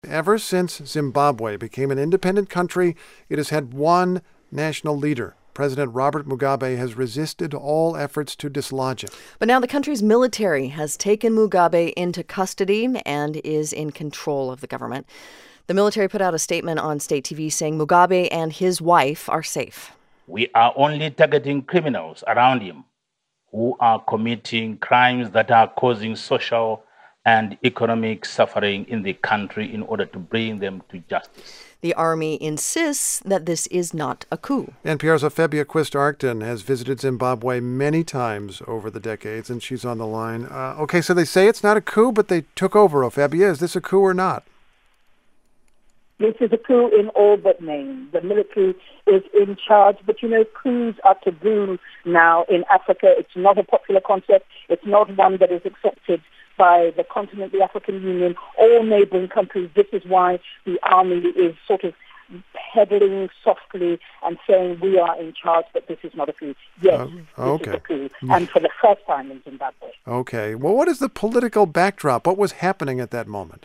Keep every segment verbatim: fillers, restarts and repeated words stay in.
Ever since Zimbabwe became an independent country, it has had one national leader. President Robert Mugabe has resisted all efforts to dislodge him. But now the country's military has taken Mugabe into custody and is in control of the government. The military put out a statement on state T V saying Mugabe and his wife are safe. We are only targeting criminals around him who are committing crimes that are causing social and economic suffering in the country in order to bring them to justice. The army insists that this is not a coup. N P R's Ophelia Quist-Arcton has visited Zimbabwe many times over the decades, and she's on the line. Uh, okay, so they say it's not a coup, but they took over, Ophelia. Is this a coup or not? This is a coup in all but name. The military is in charge, but you know, coups are taboo now in Africa. It's not a popular concept. It's not one that is accepted by the continent, the African Union, all neighboring countries. This is why the army is sort of peddling softly and saying we are in charge, but this is not a coup. Yes, uh, okay. This is a coup, and for the first time in Zimbabwe. Okay. Well, what is the political backdrop? What was happening at that moment?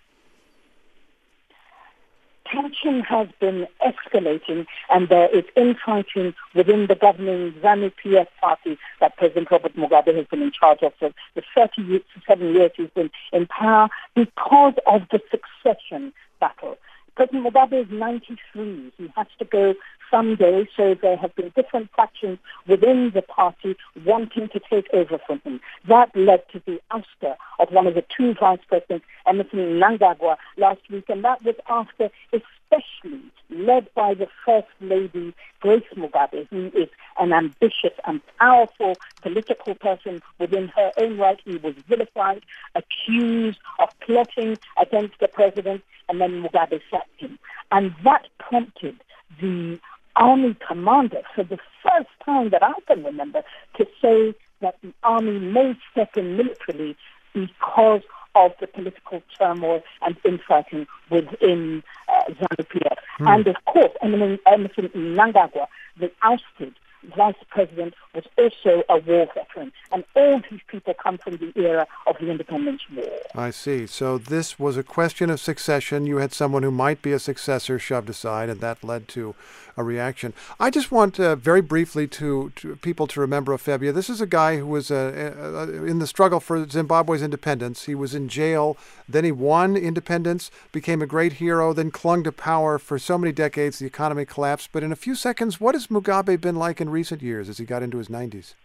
Tension has been escalating, and there is infighting within the governing ZANU-P F party that President Robert Mugabe has been in charge of for the thirty-seven years he's been in power because of the succession battle. President Mugabe is ninety-three. He has to go someday, so there have been different factions within the party wanting to take over from him. That led to the ouster of one of the two vice presidents, Emmerson Mnangagwa, last week, and that was after, especially led by the First Lady, Grace Mugabe, who is an ambitious and powerful political person within her own right. He was vilified, accused of plotting against the president, and then Mugabe sacked him. And that prompted the army commander, for the first time that I can remember, to say that the army may step in militarily because of the political turmoil and infighting within uh, ZANU-P F. Hmm. And of course, Emmerson Mnangagwa, the ousted vice president, was also a war veteran. And all these people come from the era of the Independence War. I see. So this was a question of succession. You had someone who might be a successor shoved aside, and that led to a reaction. I just want uh, very briefly to, to people to remember Ophelia. This is a guy who was uh, uh, in the struggle for Zimbabwe's independence. He was in jail. Then he won independence, became a great hero, then clung to power for so many decades. The economy collapsed. But in a few seconds, what has Mugabe been like in recent years as he got into his nineties?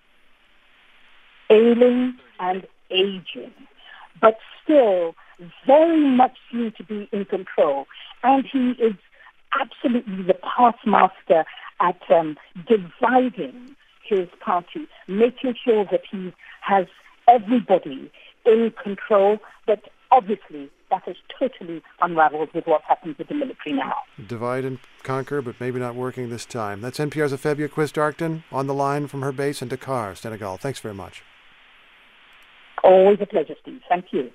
Ailing and aging, but still very much seemed to be in control. And he is absolutely the past master at um, dividing his party, making sure that he has everybody in control, but obviously that is totally unraveled with what happens with the military now. Divide and conquer, but maybe not working this time. That's N P R's Ophelia Quist-Arcton on the line from her base in Dakar, Senegal. Thanks very much. Always a pleasure, Steve. Thank you.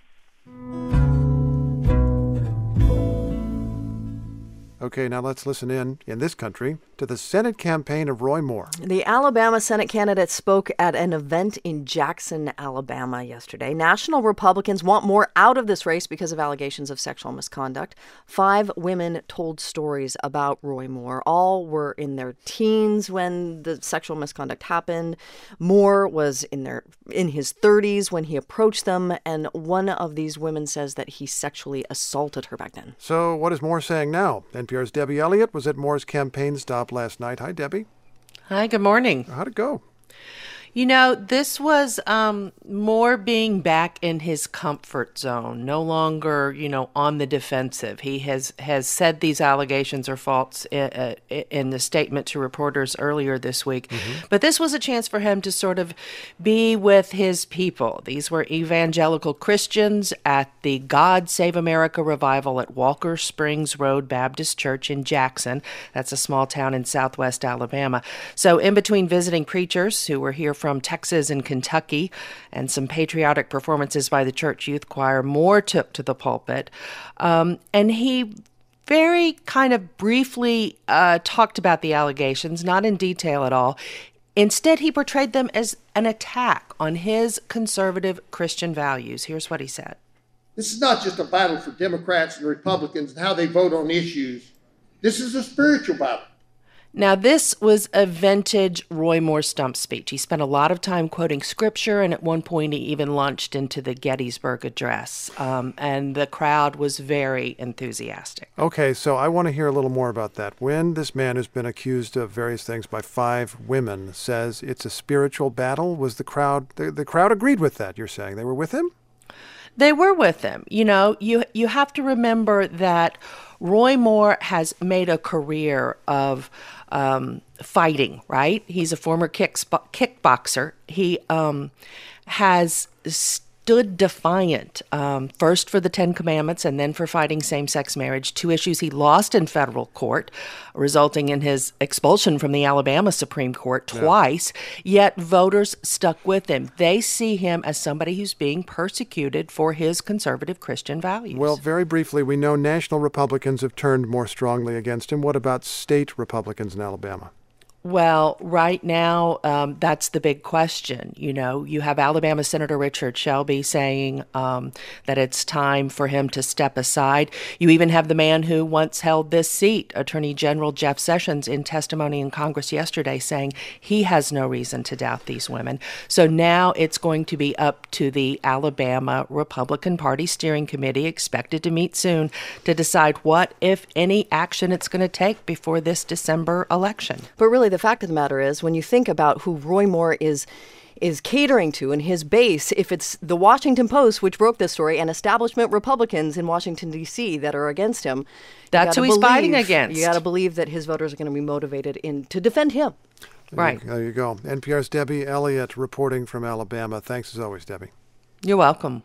Okay, now let's listen in, in this country, to the Senate campaign of Roy Moore. The Alabama Senate candidate spoke at an event in Jackson, Alabama yesterday. National Republicans want Moore out of this race because of allegations of sexual misconduct. Five women told stories about Roy Moore. All were in their teens when the sexual misconduct happened. Moore was in their in his thirties when he approached them, and one of these women says that he sexually assaulted her back then. So what is Moore saying now? N P R's Debbie Elliott was at Moore's campaign stop last night. Hi, Debbie. Hi, good morning. How'd it go? You know, this was um, Moore being back in his comfort zone, no longer, you know, on the defensive. He has, has said these allegations are false in, in the statement to reporters earlier this week. Mm-hmm. But this was a chance for him to sort of be with his people. These were evangelical Christians at the God Save America revival at Walker Springs Road Baptist Church in Jackson. That's a small town in southwest Alabama. So in between visiting preachers who were here from Texas and Kentucky, and some patriotic performances by the church youth choir, Moore took to the pulpit, um, and he very kind of briefly uh, talked about the allegations, not in detail at all. Instead, he portrayed them as an attack on his conservative Christian values. Here's what he said. This is not just a battle for Democrats and Republicans and how they vote on issues. This is a spiritual battle. Now, this was a vintage Roy Moore stump speech. He spent a lot of time quoting scripture, and at one point he even launched into the Gettysburg Address, um, and the crowd was very enthusiastic. Okay, so I want to hear a little more about that. When this man who's been accused of various things by five women says it's a spiritual battle, was the crowd, the, the crowd agreed with that, you're saying? They were with him? They were with him. You know, you you have to remember that Roy Moore has made a career of um, fighting, right? He's a former kick, kickboxer. He um, has stood defiant, um, first for the Ten Commandments and then for fighting same-sex marriage, two issues he lost in federal court, resulting in his expulsion from the Alabama Supreme Court twice, yeah. Yet voters stuck with him. They see him as somebody who's being persecuted for his conservative Christian values. Well, very briefly, we know national Republicans have turned more strongly against him. What about state Republicans in Alabama? Well, right now, um, that's the big question. You know, you have Alabama Senator Richard Shelby saying um, that it's time for him to step aside. You even have the man who once held this seat, Attorney General Jeff Sessions, in testimony in Congress yesterday saying he has no reason to doubt these women. So now it's going to be up to the Alabama Republican Party Steering Committee, expected to meet soon, to decide what, if any, action it's going to take before this December election. But really, the fact of the matter is, when you think about who Roy Moore is is catering to and his base, if it's the Washington Post, which broke this story, and establishment Republicans in Washington, D C that are against him, that's who he's believe, fighting against. You got to believe that his voters are going to be motivated in to defend him. Right. There you, there you go. N P R's Debbie Elliott reporting from Alabama. Thanks as always, Debbie. You're welcome.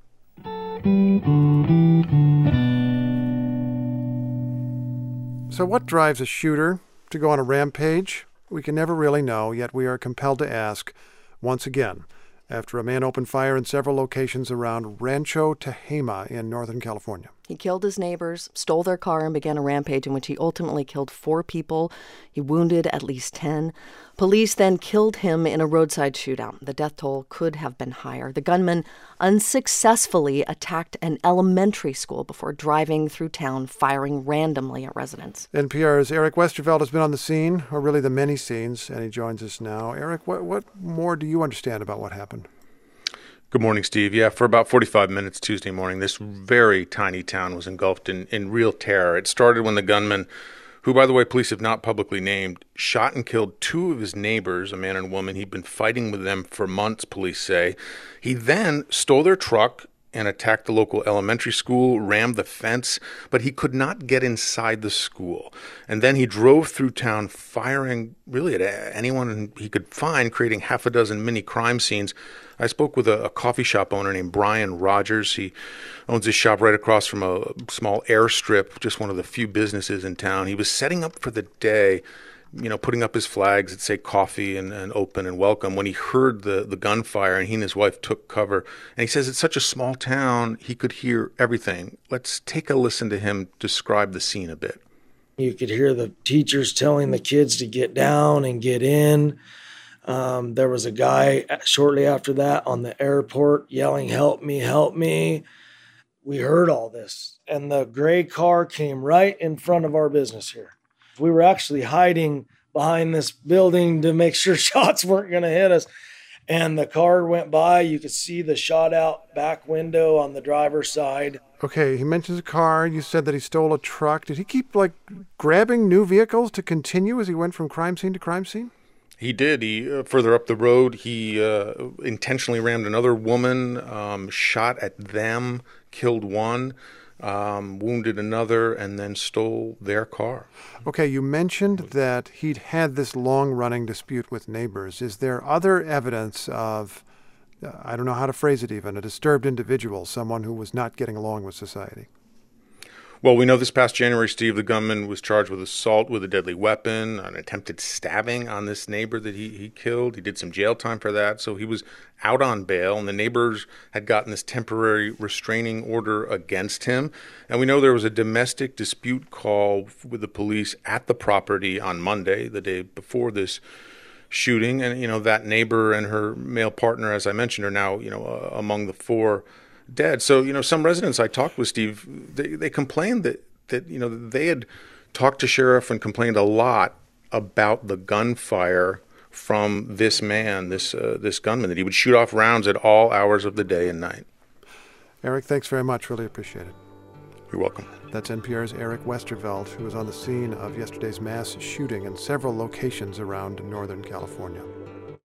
So what drives a shooter to go on a rampage? We can never really know, yet we are compelled to ask once again, after a man opened fire in several locations around Rancho Tehama in Northern California. He killed his neighbors, stole their car, and began a rampage in which he ultimately killed four people. He wounded at least ten. Police then killed him in a roadside shootout. The death toll could have been higher. The gunman unsuccessfully attacked an elementary school before driving through town, firing randomly at residents. N P R's Eric Westerveld has been on the scene, or really the many scenes, and he joins us now. Eric, what, what more do you understand about what happened? Good morning, Steve. Yeah, for about forty-five minutes Tuesday morning, this very tiny town was engulfed in, in real terror. It started when the gunman, who, by the way, police have not publicly named, shot and killed two of his neighbors, a man and a woman. He'd been fighting with them for months, police say. He then stole their truck and attacked the local elementary school, rammed the fence, but he could not get inside the school. And then he drove through town firing really at anyone he could find, creating half a dozen mini crime scenes. I spoke with a, a coffee shop owner named Brian Rogers. He owns his shop right across from a small airstrip, just one of the few businesses in town. He was setting up for the day, you know, putting up his flags that say coffee and, and open and welcome, when he heard the, the gunfire, and he and his wife took cover. And he says it's such a small town, he could hear everything. Let's take a listen to him describe the scene a bit. You could hear the teachers telling the kids to get down and get in. Um, there was a guy shortly after that on the airport yelling, "Help me, help me." We heard all this, and the gray car came right in front of our business here. We were actually hiding behind this building to make sure shots weren't going to hit us. And the car went by. You could see the shot out back window on the driver's side. Okay, he mentions a car. You said that he stole a truck. Did he keep, like, grabbing new vehicles to continue as he went from crime scene to crime scene? He did. He uh, further up the road, he uh, intentionally rammed another woman, um, shot at them, killed one. Um, wounded another, and then stole their car. Okay, you mentioned that he'd had this long-running dispute with neighbors. Is there other evidence of, uh, I don't know how to phrase it even, a disturbed individual, someone who was not getting along with society? Well, we know this past January, Steve, the gunman was charged with assault with a deadly weapon, an attempted stabbing on this neighbor that he, he killed. He did some jail time for that, so he was out on bail, and the neighbors had gotten this temporary restraining order against him. And we know there was a domestic dispute call with the police at the property on Monday, the day before this shooting. And, you know, that neighbor and her male partner, as I mentioned, are now, you know, uh, among the four dead. So, you know, some residents I talked with, Steve, they, they complained that, that, you know, they had talked to sheriff and complained a lot about the gunfire from this man, this uh, this gunman, that he would shoot off rounds at all hours of the day and night. Eric, thanks very much. Really appreciate it. You're welcome. That's N P R's Eric Westerveld, who was on the scene of yesterday's mass shooting in several locations around Northern California.